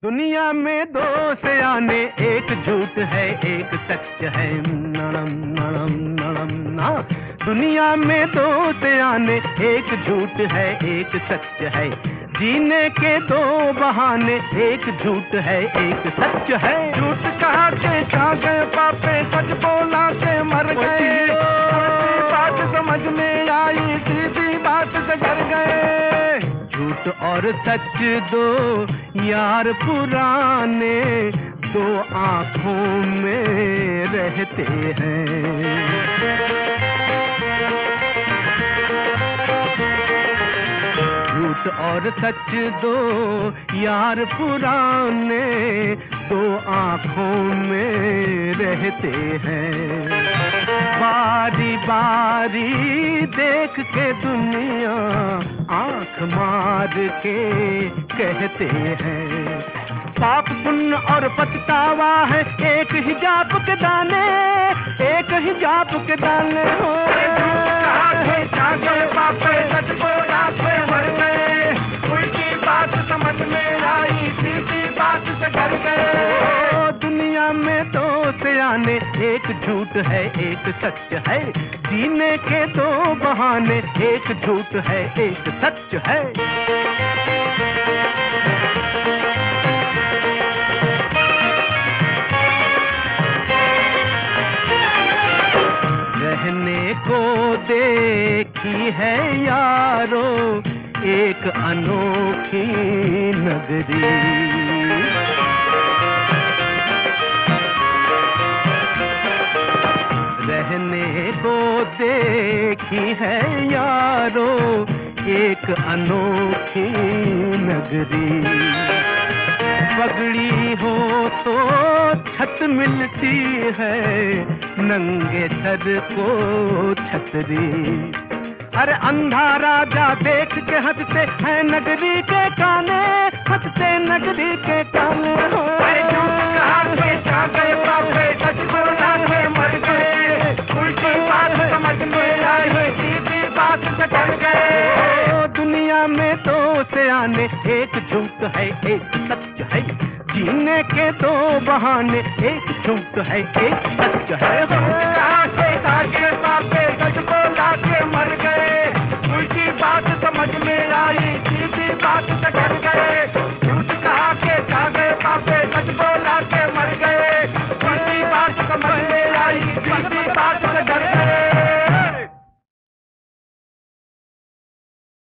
दुनिया में दो सयाने, एक झूठ है एक सच है, नड़म नड़म नड़म ना। दुनिया में दो सयाने, एक झूठ है एक सच है, जीने के दो बहाने, एक झूठ है एक सच है। झूठ कहा के खा गए पापे, सच बोला के मर गए। बात समझ में आई, सीधी बात से डर गए। झूठ और सच दो यार पुराने, दो आंखों में रहते हैं। झूठ और सच दो यार पुराने, दो आंखों में रहते हैं। बारी बारी देख के दुनिया आंख मार के कहते हैं, पाप पुण्य और पछतावा है एक ही जाप के दाने, एक ही जाप के दाने। पापे सच बोला के मर गए। उल्टी बात समझ में आई, सीधी बात से डर गए। दुनिया में दो सयाने, एक झूठ है एक सच है, जीने के दो बहाने, एक झूठ है एक सच है। रहने को देखी है यारो एक अनोखी नगरी, रहने को देखी है यारो एक अनोखी नगरी। पगड़ी हो तो छत मिलती है, नंगे सर को छतरी। अरे अंधा राजा देख के हंसते हैं नगरी के काने, हंसते नगरी के काने। झूठ कहा के खा गए पापे, सच बोला के मर गए। उल्टी बात समझ में आई, सीधी बात से डर गए। दुनिया में दो सयाने, एक झूठ है एक सच है, जीने के दो बहाने, एक झूठ है एक सच है। कहा के पापे, सच बोला के मर गए। उल्टी बात